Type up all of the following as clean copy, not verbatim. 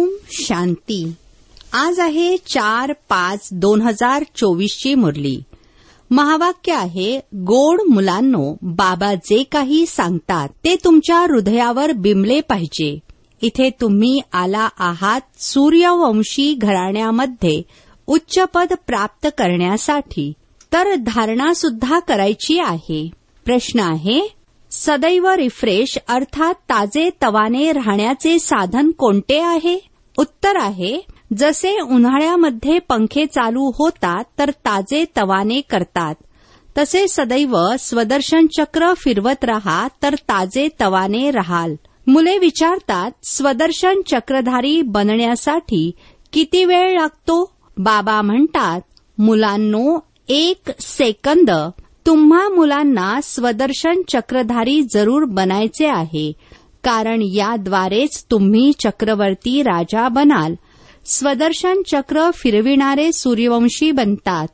ओम शांती. आज आहे 4/5/2024 मुरली. महावाक्य आहे, गोड मुलांनो, बाबा जे काही सांगतात ते तुमच्या हृदयावर बिंबले पाहिजे. इथे तुम्ही आला आहात सूर्यवंशी घराण्यामध्ये उच्च पद प्राप्त करण्यासाठी, तर धारणा सुद्धा करायची आहे. प्रश्न आहे, सदैव रिफ्रेश अर्थात ताजे तवाने राहण्याचे साधन कोणते आहे? उत्तर आहे, जसे उन्हाळ्यामध्ये पंखे चालू होतात तर ताजे तवाने करतात, तसे सदैव स्वदर्शन चक्र फिरवत राहा तर ताजे तवाने राहाल. मुले विचारतात, स्वदर्शन चक्रधारी बनण्यासाठी किती वेळ लागतो? बाबा म्हणतात, मुलांनो, 1 सेकंद. तुम्हा मुलांना स्वदर्शन चक्रधारी जरूर बनायचे आहे, कारण याद्वारेच तुम्ही चक्रवर्ती राजा बनाल. स्वदर्शन चक्र फिरविणारे सूर्यवंशी बनतात.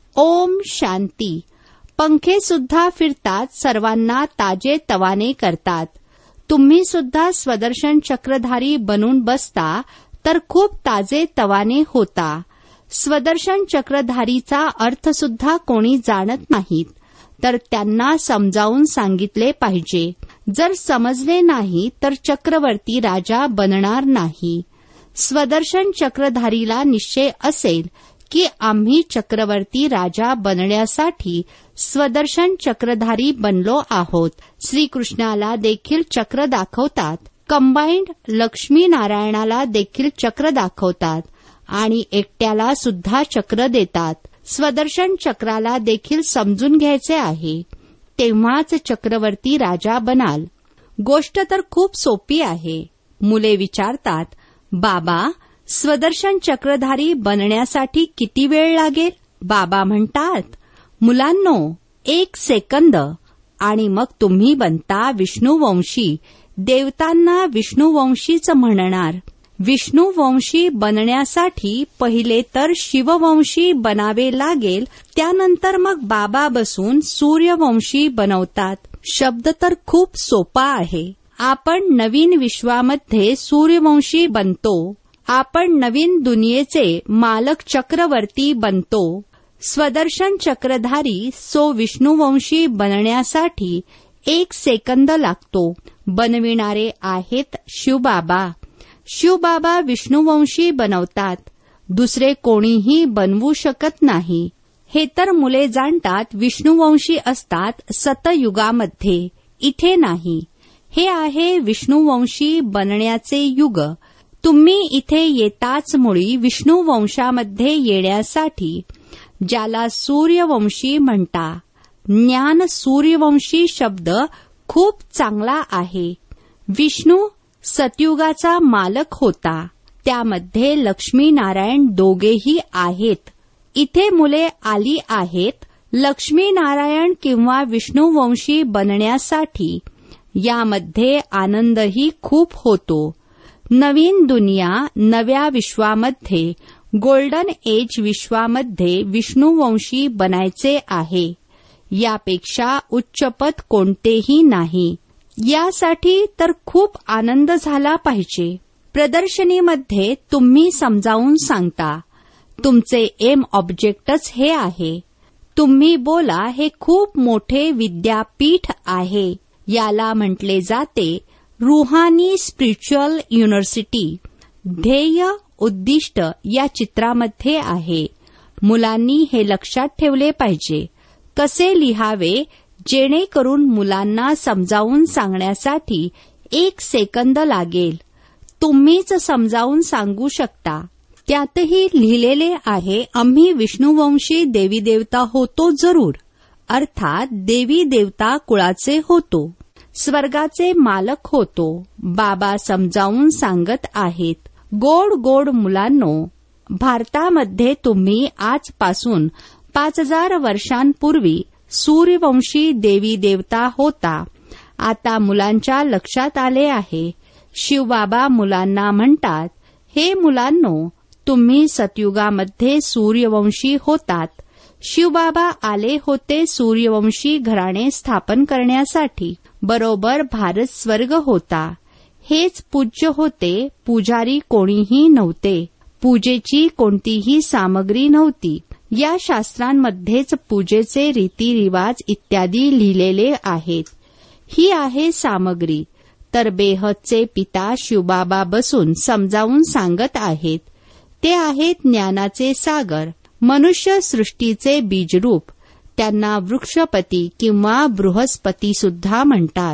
ओम शांती. पंखे सुद्धा फिरतात, सर्वांना ताजे तवाने करतात. तुम्ही सुद्धा स्वदर्शन चक्रधारी बनून बसता तर खूप ताजे तवाने होता. स्वदर्शन चक्रधारीचा अर्थ सुद्धा कोणी जाणत नाहीत, तर त्यांना समजावून सांगितले पाहिजे. जर समजले नाही तर चक्रवर्ती राजा बनणार नाही. स्वदर्शन चक्रधारीला निश्चय असेल की आम्ही चक्रवर्ती राजा बनण्यासाठी स्वदर्शन चक्रधारी बनलो आहोत. श्रीकृष्णाला देखील चक्र दाखवतात, कंबाईंड लक्ष्मी नारायणाला देखील चक्र दाखवतात आणि एकट्याला सुद्धा चक्र देतात. स्वदर्शन चक्राला देखील समजून घ्यायचे आहे, तेव्हाच चक्रवर्ती राजा बनाल. गोष्ट तर खूप सोपी आहे. मुले विचारतात, बाबा, स्वदर्शन चक्रधारी बनण्यासाठी किती वेळ लागेल? बाबा म्हणतात, मुलांनो, 1 सेकंद आणि मग तुम्ही बनता विष्णुवंशी. देवतांना विष्णुवंशीच म्हणणार. विष्णुवंशी बनण्यासाठी पहिले तर शिववंशी बनावे लागेल, त्यानंतर मग बाबा बसून सूर्यवंशी बनवतात. शब्द तर खूप सोपा आहे. आपण नवीन विश्वामध्ये सूर्यवंशी बनतो. आपण नवीन दुनियेचे मालक चक्रवर्ती बनतो. स्वदर्शन चक्रधारी सो विष्णुवंशी बनण्यासाठी 1 सेकंद लागतो. बनविणारे आहेत शिवबाबा. शिवबाबा विष्णुवंशी बनवतात. दुसरे कोणीही बनवू शकत नाही. हे तर मुले जाणतात. विष्णुवंशी असतात सतयुगामध्ये, इथे नाही. हे आहे विष्णुवंशी बनण्याचे युग. तुम्ही इथे येताच मुळी विष्णुवंशामध्ये येण्यासाठी, ज्याला सूर्यवंशी म्हणता. ज्ञान सूर्यवंशी शब्द खूप चांगला आहे. विष्णू सतयुगाचा मालक होता. त्यामध्ये लक्ष्मी नारायण दोघेही आहेत. इथे मुले आली आहेत लक्ष्मी नारायण किंवा विष्णुवंशी बनण्यासाठी. यामध्ये आनंदही खूप होतो. नवीन दुनिया, नव्या विश्वामध्ये, गोल्डन एज विश्वामध्ये विष्णुवंशी बनायचे आहे. यापेक्षा उच्चपद कोणतेही नाही. यासाठी तर खूप आनंद झाला पाहिजे. प्रदर्शनीमध्ये तुम्ही समजावून सांगता. तुमचे एम ऑब्जेक्टच हे आहे. तुम्ही बोला, हे खूप मोठे विद्यापीठ आहे. याला म्हटले जाते रुहानी स्पिरिच्युअल युनिव्हर्सिटी. ध्येय उद्दिष्ट या चित्रामध्ये आहे. मुलांनी हे लक्षात ठेवले पाहिजे. कसे लिहावे जेणेकरून मुलांना समजावून सांगण्यासाठी 1 सेकंद लागेल. तुम्हीच समजावून सांगू शकता. त्यातही लिहिलेले आहे, आम्ही विष्णुवंशी देवी देवता होतो जरूर, अर्थात देवी देवता कुळाचे होतो. स्वर्गाचे मालक होतो. बाबा समजावून सांगत आहेत. गोड गोड मुलांनो, भारतामध्ये तुम्ही आजपासून 5000 वर्षांपूर्वी सूर्यवंशी देवी देवता होता. आता मुलांच्या लक्षात आले आहे. शिवबाबा मुलांना म्हणतात, हे मुलांनो, तुम्ही सतयुगामध्ये सूर्यवंशी होतात. शिवबाबा आले होते सूर्यवंशी घराणे स्थापन करण्यासाठी. बरोबर भारत स्वर्ग होता. हेच पूज्य होते. पुजारी कोणीही नव्हते. पूजेची कोणतीही सामग्री नव्हती. या शास्त्रांमध्येच पूजेचे रीतिरिवाज इत्यादी लिहिलेले आहेत. ही आहे सामग्री. तर बेहदचे पिता शिवबाबा बसून समजावून सांगत आहेत. ते आहेत ज्ञानाचे सागर, मनुष्य सृष्टीचे बीजरूप. त्यांना वृक्षपती किंवा बृहस्पती सुद्धा म्हणतात.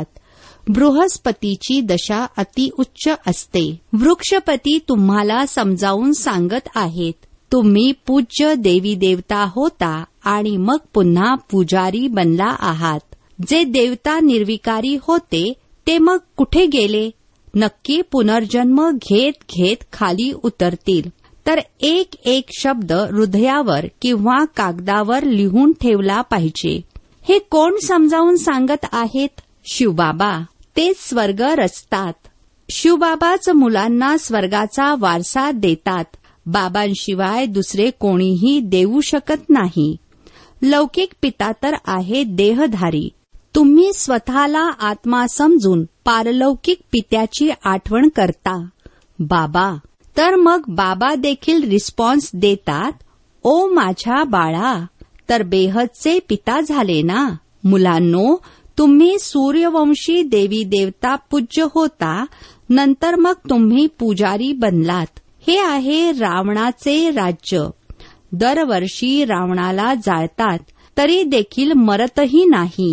बृहस्पतीची दशा अतिउच्च असते. वृक्षपती तुम्हाला समजावून सांगत आहेत. तुम्ही पूज्य देवी देवता होता आणि मग पुन्हा पुजारी बनला आहात. जे देवता निर्विकारी होते ते मग कुठे गेले? नक्की पुनर्जन्म घेत घेत खाली उतरतील. तर एक एक शब्द हृदयावर किंवा कागदावर लिहून ठेवला पाहिजे. हे कोण समजावून सांगत आहेत? शिवबाबा. ते स्वर्ग रचतात. शिवबाबाच मुलांना स्वर्गाचा वारसा देतात. बाबांशिवाय दुसरे कोणीही देऊ शकत नाही. लौकिक पिता तर आहे देहधारी. तुम्ही स्वतःला आत्मा समजून पारलौकिक पित्याची आठवण करता. बाबा. तर मग बाबा देखील रिस्पॉन्स देतात, ओ माझ्या बाळा. तर बेहदचे पिता झाले ना. मुलांनो, तुम्ही सूर्यवंशी देवी देवता पूज्य होता. नंतर मग तुम्ही पुजारी बनलात. हे आहे रावणाचे राज्य. दरवर्षी रावणाला जाळतात तरी देखील मरतही नाही.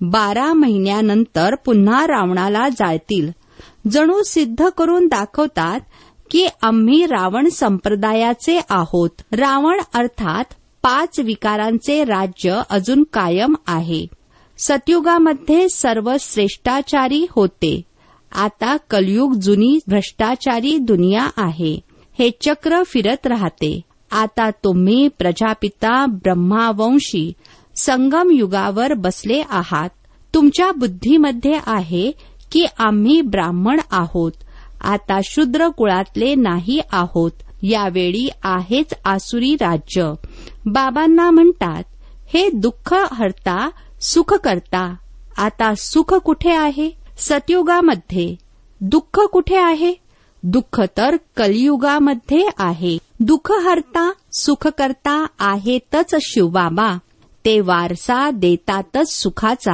12 महिन्यानंतर पुन्हा रावणाला जाळतील. जणू सिद्ध करून दाखवतात की आम्ही रावण संप्रदायाचे आहोत. रावण अर्थात 5 विकारांचे राज्य अजून कायम आहे. सतयुगामध्ये सर्व श्रेष्ठाचारी होते. आता कलयुग जुनी भ्रष्टाचारी दुनिया आहे. हे चक्र फिरत राहते. आता तुम्ही प्रजापिता ब्रह्मावंशी संगम युगावर बसले आहात. तुमच्या बुद्धीमध्ये आहे की आम्ही ब्राह्मण आहोत. आता शूद्र कुळातले नाही आहोत. यावेळी आहेच आसुरी राज्य. बाबांना म्हणतात, हे दुःख हरता सुख करता. आता सुख कुठे आहे? सतयुगामध्ये. दुःख कुठे आहे? दुःख तर कलियुगामध्ये आहे. दुःख हरता सुख करता आहेतच शिवबाबा. ते वारसा देतातच सुखाचा.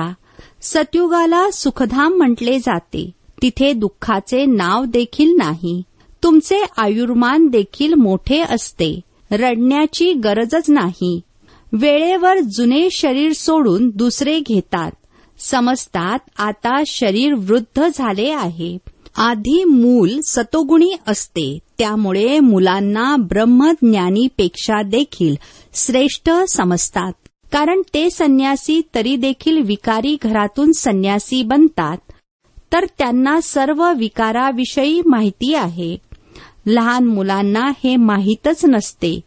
सतयुगाला सुखधाम म्हटले जाते. तिथे दुःखाचे नाव देखील नाही. तुमचे आयुर्मान देखील मोठे असते. रडण्याची गरजच नाही. वेळेवर जुने शरीर सोडून दुसरे घेतात. समजतात आता शरीर वृद्ध झाले आहे. आधी मूल सतोगुणी असते. त्यामुळे मुलांना ब्रह्मज्ञानीपेक्षा देखील श्रेष्ठ समजतात. कारण ते संन्यासी तरी देखील विकारी घरातून संन्यासी बनतात. तर त्यांना सर्व विकाराविषयी माहिती आहे. लहान मुलांना हे माहीतच नसते.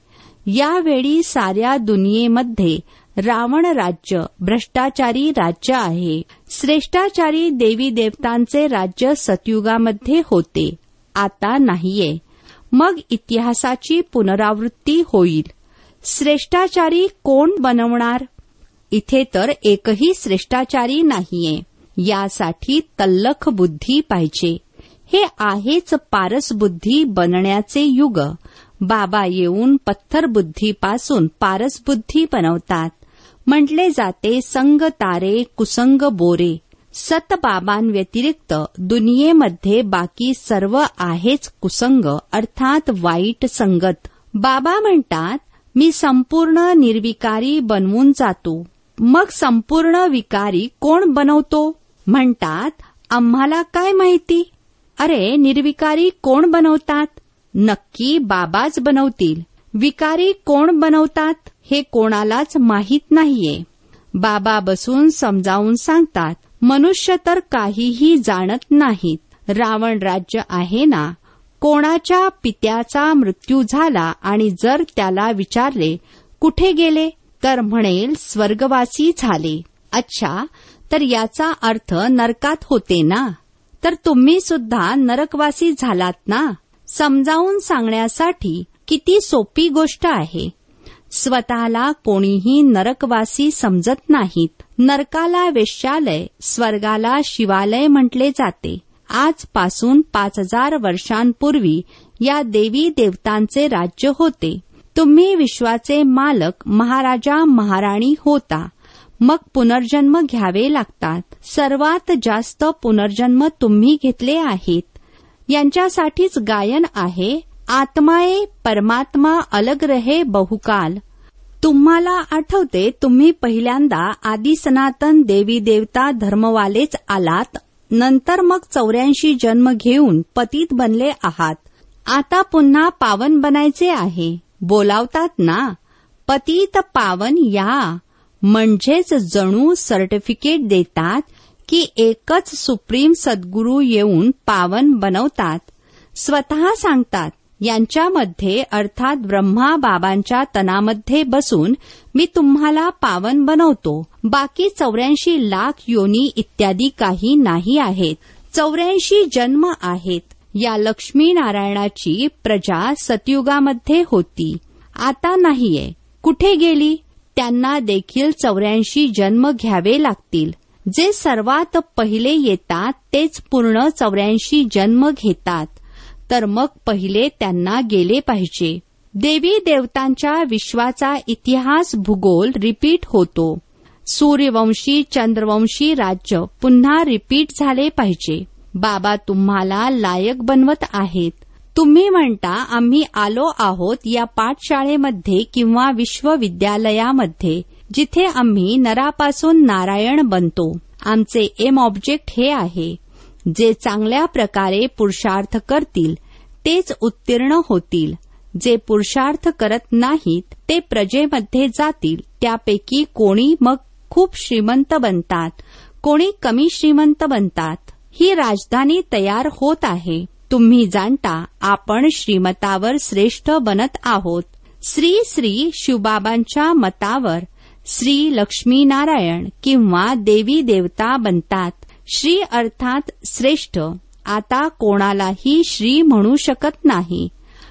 यावेळी साऱ्या दुनियेमध्ये रावण राज्य भ्रष्टाचारी राज्य आहे. श्रेष्ठाचारी देवी देवतांचे राज्य सतयुगामध्ये होते. आता नाहीये. मग इतिहासाची पुनरावृत्ती होईल. श्रेष्ठाचारी कोण बनवणार? इथे तर एकही श्रेष्ठाचारी नाहीये. यासाठी तल्लख बुद्धी पाहिजे. हे आहेच पारस बुद्धी बनण्याचे युग. बाबा येऊन पत्थर बुद्धीपासून पारस बुद्धी बनवतात. म्हटले जाते संग तारे कुसंग बोरे. सत बाबांव्यतिरिक्त दुनियेमध्ये बाकी सर्व आहेच कुसंग अर्थात वाईट संगत. बाबा म्हणतात, मी संपूर्ण निर्विकारी बनवून जातो. मग संपूर्ण विकारी कोण बनवतो? म्हणतात, आम्हाला काय माहिती? अरे, निर्विकारी कोण बनवतात? नक्की बाबाच बनवतील. विकारी कोण बनवतात हे कोणालाच माहीत नाहीये. बाबा बसून समजावून सांगतात, मनुष्य तर काहीही जाणत नाहीत. रावण राज्य आहे ना. कोणाच्या पित्याचा मृत्यू झाला आणि जर त्याला विचारले कुठे गेले तर म्हणेल स्वर्गवासी झाले. अच्छा, तर याचा अर्थ नरकात होते ना. तर तुम्ही सुद्धा नरकवासी झालात ना. समजावून सांगण्यासाठी किती सोपी गोष्ट आहे. स्वतःला कोणीही नरकवासी समजत नाहीत. नरकाला वेश्यालय, स्वर्गाला शिवालय म्हटले जाते. आजपासून 5000 वर्षांपूर्वी या देवी देवतांचे राज्य होते. तुम्ही विश्वाचे मालक महाराजा महाराणी होता. मग पुनर्जन्म घ्यावे लागतात. सर्वात जास्त पुनर्जन्म तुम्ही घेतले आहेत. यांच्यासाठीच गायन आहे, आत्माए परमात्मा अलग रहे बहुकाल. तुम्हाला आठवते, तुम्ही पहिल्यांदा आदि सनातन देवी देवता धर्मवालेच आलात. नंतर मग 84 जन्म घेऊन पतित बनले आहात. आता पुन्हा पावन बनायचे आहे. बोलावतात ना, पतित पावन या. म्हणजेच जणू सर्टिफिकेट देतात की एकच सुप्रीम सद्गुरू येऊन पावन बनवतात. स्वतः सांगतात, यांच्यामध्ये अर्थात ब्रह्मा बाबांच्या तनामध्ये बसून मी तुम्हाला पावन बनवतो. बाकी 84 लाख योनी इत्यादी काही नाही आहेत. 84 जन्म आहेत. या लक्ष्मीनारायणाची प्रजा सतयुगामध्ये होती, आता नाहीये. कुठे गेली? त्यांना देखील 84 जन्म घ्यावे लागतील. जे सर्वात पहिले येतात तेच पूर्ण 84 जन्म घेतात. तर मग पहिले त्यांना गेले पाहिजे. देवी देवतांच्या विश्वाचा इतिहास भूगोल रिपीट होतो. सूर्यवंशी चंद्रवंशी राज्य पुन्हा रिपीट झाले पाहिजे. बाबा तुम्हाला लायक बनवत आहेत. तुम्ही म्हणता आम्ही आलो आहोत या पाठशाळेमध्ये किंवा विश्वविद्यालयामध्ये, जिथे आम्ही नरापासून नारायण बनतो. आमचे एम ऑब्जेक्ट हे आहे. जे चांगल्या प्रकारे पुरुषार्थ करतील तेच उत्तीर्ण होतील. जे पुरुषार्थ करत नाहीत ते प्रजेमध्ये जातील. त्यापैकी कोणी मग खूप श्रीमंत बनतात, कोणी कमी श्रीमंत बनतात. ही राजधानी तयार होत आहे. तुम्ही जाणता आपण श्रीमतावर श्रेष्ठ बनत आहोत. श्री श्री शिवबाबांच्या मतावर श्री लक्ष्मीनारायण किंवा देवी देवता बनतात. श्री अर्थात श्रेष्ठ. आता कोणालाही श्री म्हणू शकत नाही.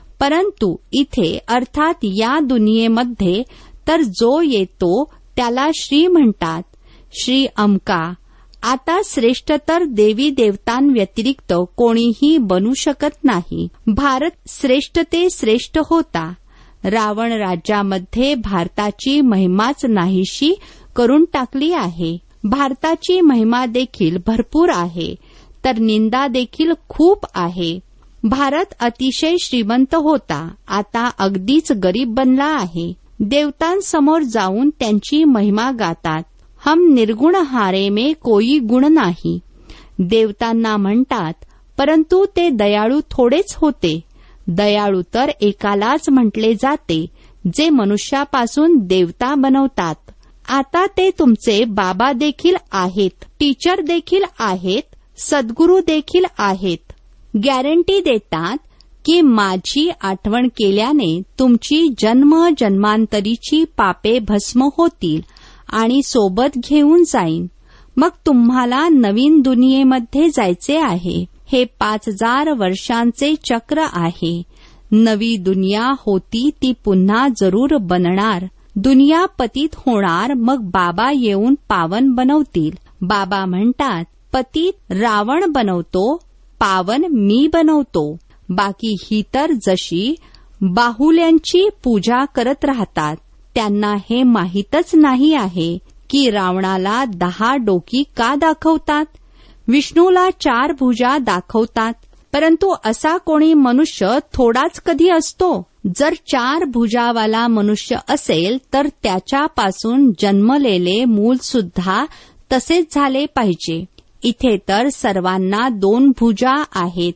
परंतु इथे अर्थात या दुनियेमध्ये तर जो येतो त्याला श्री म्हणतात. श्री अमका. आता श्रेष्ठ तर देवी देवतांव्यतिरिक्त कोणीही बनू शकत नाही. भारत श्रेष्ठ ते श्रेष्ठ होता. रावण राज्यामध्ये भारताची महिमाच नाहीशी करून टाकली आहे. भारताची महिमा देखील भरपूर आहे, तर निंदा देखील खूप आहे. भारत अतिशय श्रीमंत होता, आता अगदीच गरीब बनला आहे. देवतांसमोर जाऊन त्यांची महिमा गातात. हम निर्गुण हारे में कोई गुण नाही. देवतांना म्हणतात, परंतु ते दयाळू थोडेच होते. दयाळू तर एकालाच म्हटले जाते जे मनुष्यापासून देवता बनवतात. आता ते तुमचे बाबा देखील आहेत, टीचर देखील आहेत, सद्गुरू देखील आहेत. गॅरंटी देतात की माझी आठवण केल्याने तुमची जन्म जन्मांतरीची पापे भस्म होतील आणि सोबत घेऊन जाईन. मग तुम्हाला नवीन दुनियेमध्ये जायचे आहे. हे 5000 वर्षांचे चक्र आहे. नवी दुनिया होती ती पुन्हा जरूर बनणार. दुनिया पतित होणार, मग बाबा येऊन पावन बनवतील. बाबा म्हणतात, पतित रावण बनवतो, पावन मी बनवतो. बाकी ही तर जशी बाहुल्यांची पूजा करत राहतात. त्यांना हे माहीतच नाही आहे की रावणाला 10 डोकी का दाखवतात, विष्णूला 4 भुजा दाखवतात. परंतु असा कोणी मनुष्य थोडाच कधी असतो. जर 4 भुजावाला मनुष्य असेल तर त्याच्यापासून जन्मलेले मूल सुद्धा तसेच झाले पाहिजे. इथे तर सर्वांना 2 भुजा आहेत.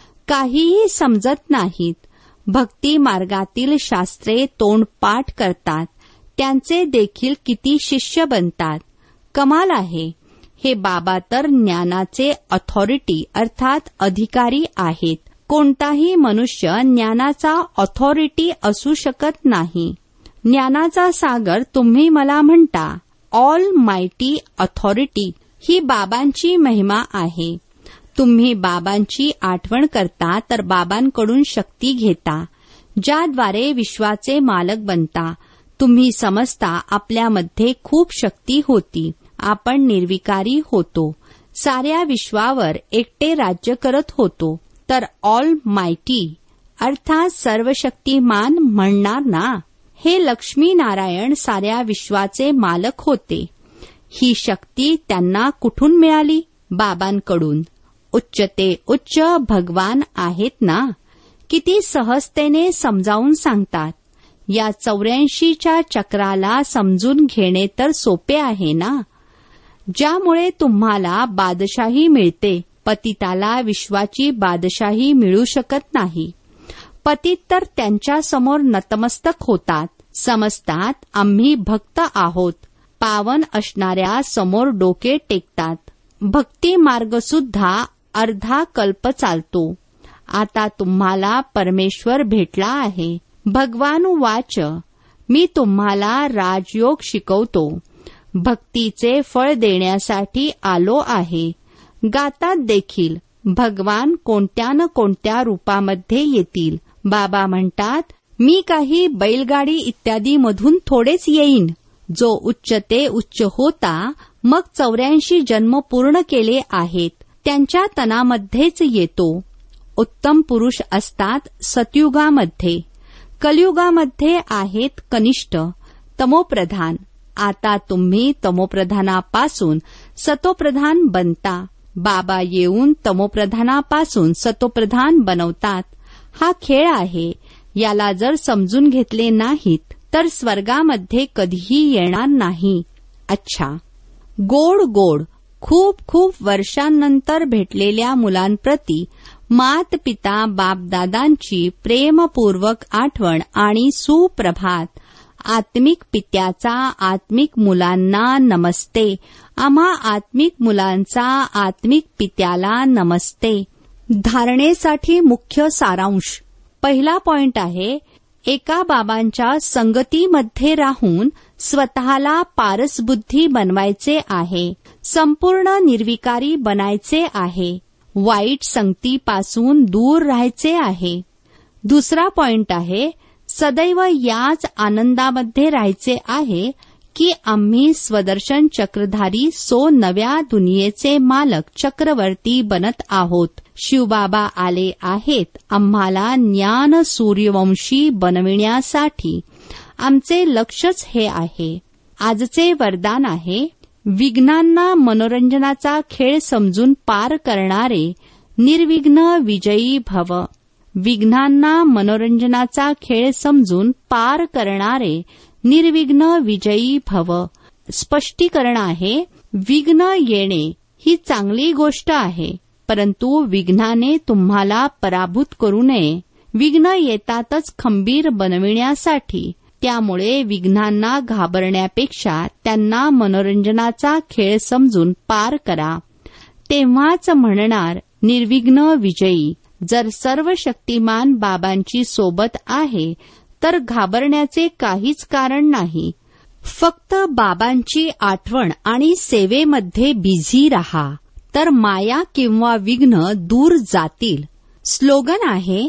काहीही समजत नाहीत. भक्ती मार्गातील शास्त्रे तोंडपाठ करतात. त्यांचे देखील किती शिष्य बनतात. कमाल आहे. हे बाबा तर ज्ञानाचे ऑथॉरिटी अर्थात अधिकारी आहेत. कोणताही मनुष्य ज्ञानाचा ऑथॉरिटी असू शकत नाही. ज्ञानाचा सागर तुम्ही मला म्हणता. ऑल मायटी ऑथॉरिटी ही बाबांची महिमा आहे. तुम्ही बाबांची आठवण करता तर बाबांकडून शक्ती घेता, ज्याद्वारे विश्वाचे मालक बनता. तुम्ही समजता आपल्यामध्ये खूप शक्ती होती. आपण निर्विकारी होतो. साऱ्या विश्वावर एकटे राज्य करत होतो, तर ऑल मायटी अर्थात सर्वशक्तिमान म्हणणार ना. हे लक्ष्मीनारायण साऱ्या विश्वाचे मालक होते. ही शक्ती त्यांना कुठून मिळाली? बाबांकडून. उच्च ते उच्च भगवान आहेत ना. किती सहजतेने समजावून सांगतात. या 84च्या चक्राला समजून घेणे तर सोपे आहे ना. ज्यामुळे तुम्हाला बादशाही मिळते, पतिताला विश्वाची बादशाही मिळू शकत नाही. पतित तर त्यांच्या समोर नतमस्तक होतात, समजतात आम्ही भक्त आहोत. पावन असणाऱ्या समोर डोके टेकतात. भक्ती मार्ग सुद्धा अर्धा कल्प चालतो. आता तुम्हाला परमेश्वर भेटला आहे. भगवान वाच, मी तुम्हाला राजयोग शिकवतो. भक्तीचे फळ देण्यासाठी आलो आहे. गातात देखील भगवान कोणत्या न कोणत्या रूपामध्ये येतील. बाबा म्हणतात, मी काही बैलगाडी इत्यादी मधून थोडेच येईन. जो उच्च ते उच्च होता, मग 84 जन्म पूर्ण केले आहेत, त्यांच्या तनामध्येच येतो. उत्तम पुरुष असतात सतयुगामध्ये. कलियुगामध्ये आहेत कनिष्ठ, तमोप्रधान. आता तुम्ही तमोप्रधानापासून सतोप्रधान बनता. बाबा येऊन तमोप्रधानापासून सतोप्रधान बनवतात. हा खेळ आहे. याला जर समजून घेतले नाहीत तर स्वर्गामध्ये कधीही येणार नाही. अच्छा, गोड गोड खूप खूप वर्षांनंतर भेटलेल्या मुलांप्रती मात पिता बापदादांची प्रेमपूर्वक आठवण आणि सुप्रभात. आत्मिक पित्याचा आत्मिक मुलांना नमस्ते. आम्हा आत्मिक मुलांचा आत्मिक पित्याला नमस्ते. धारणेसाठी मुख्य सारांश. पहिला पॉइंट आहे, एका बाबांच्या संगतीमध्ये राहून स्वतःला पारसबुद्धी बनवायचे आहे. संपूर्ण निर्विकारी बनायचे आहे. वाईट संगतीपासून दूर राहायचे आहे. दुसरा पॉइंट आहे, सदैव याच आनंदामध्ये राहायचे आहे की आम्ही स्वदर्शन चक्रधारी नव्या दुनियेचे मालक चक्रवर्ती बनत आहोत. शिवबाबा आले आहेत आम्हाला ज्ञान सूर्यवंशी बनविण्यासाठी. आमचे लक्षच हे आहे. आजचे वरदान आहे, विघ्नांना मनोरंजनाचा खेळ समजून पार करणारे निर्विघ्न विजयी भव. विघ्नांना मनोरंजनाचा खेळ समजून पार करणारे निर्विघ्न विजयी भव. स्पष्टीकरण आहे, विघ्न येणे ही चांगली गोष्ट आहे, परंतु विघ्नाने तुम्हाला पराभूत करू नये. विघ्न येतातच खंबीर बनविण्यासाठी. त्यामुळे विघ्नांना घाबरण्यापेक्षा त्यांना मनोरंजनाचा खेळ समजून पार करा. तेव्हाच म्हणणार निर्विघ्न विजयी. जर सर्व शक्तिमान बाबांची सोबत आहे तर घाबरण्याचे काहीच कारण नाही. फक्त बाबांची आठवण आणि सेवेमध्ये बिझी रहा, तर माया किंवा विघ्न दूर जातील. स्लोगन आहे,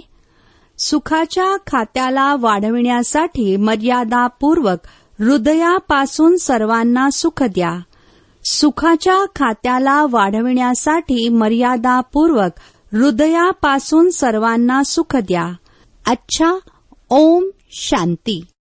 सुखाच्या खात्याला वाढविण्यासाठी मर्यादापूर्वक हृदयापासून सर्वांना सुख द्या. सुखाच्या खात्याला वाढविण्यासाठी मर्यादापूर्वक हृदयापासून सर्वांना सुख द्या. अच्छा, ओम शांती.